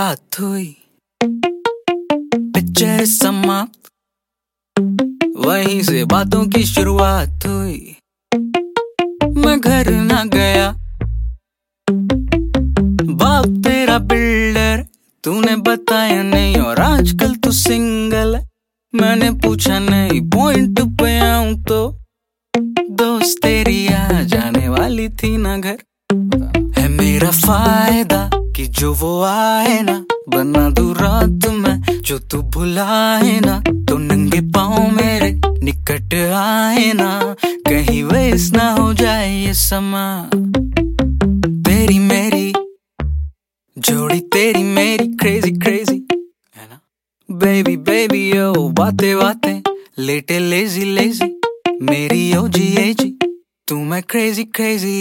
बात हुई, पिक्चर समाप्त, वहीं से बातों की शुरुआत हुई। मैं घर ना गया, बाप तेरा बिल्डर, तूने बताया नहीं और आजकल तू सिंगल है। मैंने पूछा नहीं, पॉइंट पे आऊं तो दोस्त तेरी आ जाने वाली थी ना घर। है मेरा फायदा कि जो वो आए ना, बना दूं रात में जो तू बुलाए ना, तो नंगे पाँव मेरे निकट आए ना, कहीं वेस्ट ना हो जाए ये समा। तेरी मेरी जोड़ी, तेरी मेरी क्रेजी क्रेजी है ना, बेबी बेबी ओ बातें बातें, लेटे लेजी लेजी, मेरी ओ जी ए जी, तू मैं क्रेजी क्रेजी।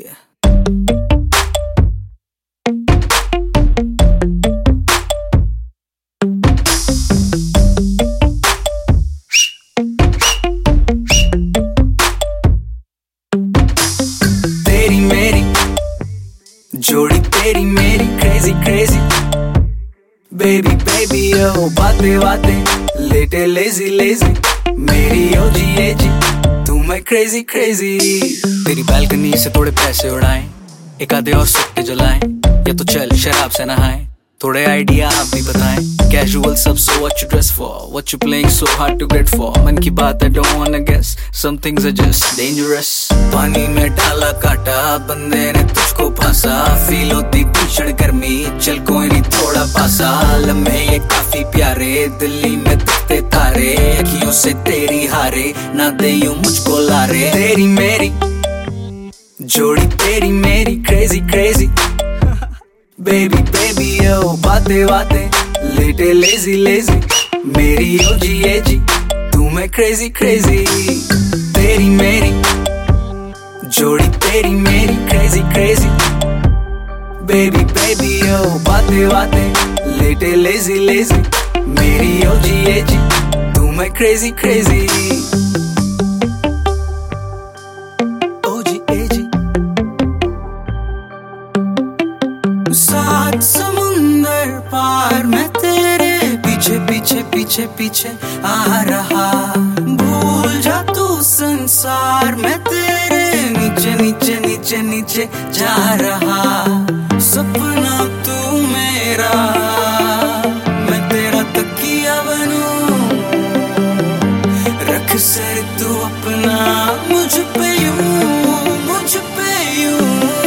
तेरी मेरी जोड़ी, तेरी मेरी crazy crazy, baby baby oh बातें बातें, लेटे लेजी लेजी, मेरी ओ जी ए जी, तू मैं क्रेजी क्रेजी। तेरी बालकनी से थोड़े पैसे उड़ाएं, एक आधे और सुट्टे जलाएं, या तो चल शराब से नहाएं, थोड़े आइडिया आप भी बताएं। कैजुअल सब, so what you dress for, what you playing so hard to get for, मन की बात I don't wanna guess, some things are just dangerous। पानी में डाला काटा, बंदे ने तुझको फंसा, फील होती भीषण गर्मी, चल कोई नहीं थोड़ा पासा, लम्हे ये काफी प्यारे, दिल्ली में दिखते तारे, अखियों से तेरी हारे, ना दे यूं मुझको लारे। तेरी मेरी जोड़ी, तेरी मेरी crazy crazy, baby baby oh बातें बातें, लेटे लेजी लेजी, मेरी ओ जी ए जी, तू मैं क्रेजी क्रेजी। तेरी मेरी जोड़ी, तेरी मेरी crazy crazy, baby baby oh बातें बातें, लेटे लेजी लेजी, मेरी ओ जी ए जी, तू मैं क्रेजी क्रेजी। सात समुंदर पार मैं तेरे पीछे पीछे पीछे पीछे आ रहा, भूल जा तू संसार, मैं तेरे नीचे नीचे नीचे नीचे जा रहा, सपना तू मेरा, मैं तेरा तकिया बनूं, रख सर तू अपना मुझ पे यूं, मुझ पे यूं।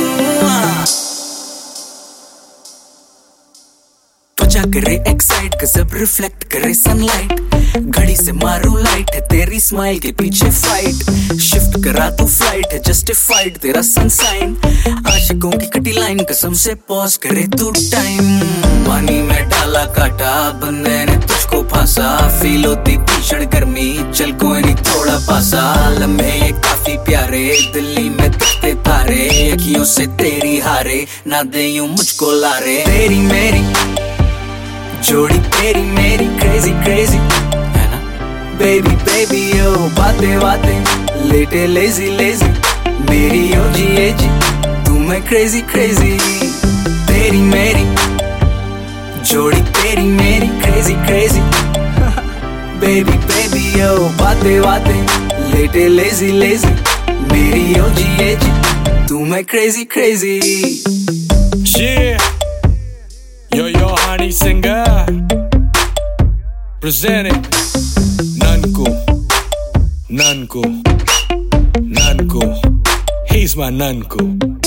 त्वचा करे एक्साइट, गजब रिफ्लेक्ट करे सनलाइट, घड़ी से मारू लाइट, है तेरी स्माइल के पीछे फाइट, शिफ्ट करा तू फ्लाइट, है जस्टिफाइड तेरा सनसाइन, आशिकों की कटी लाइन, कसम से पॉज करे तू टाइम। पानी में डाला काटा, बंदे ने तुझको फंसा, फील होती भीषण गर्मी, चल कोई नहीं थोड़ा पासा, लम्हे ये काफी प्यारे, दिल्ली में दिखते तारे, अखियों से तेरी हारे, ना दे यूं मुझको लारे। तेरी मेरी जोड़ी, तेरी मेरी क्रेजी क्रेजी है ना, बेबी बेबी ओ बातें बातें, लेटे लेजी लेजी, मेरी ओ जी ए जी, तू मैं क्रेजी क्रेजी। तेरी मेरी जोड़ी, तेरी मेरी crazy crazy, baby baby oh बातें बातें, लेटे लेजी लेजी, मेरी ओ जी ए जी, तू मैं crazy crazy. Yeah, yo honey singer, presenting Nanku, Nanku, Nanku, he's my Nanku.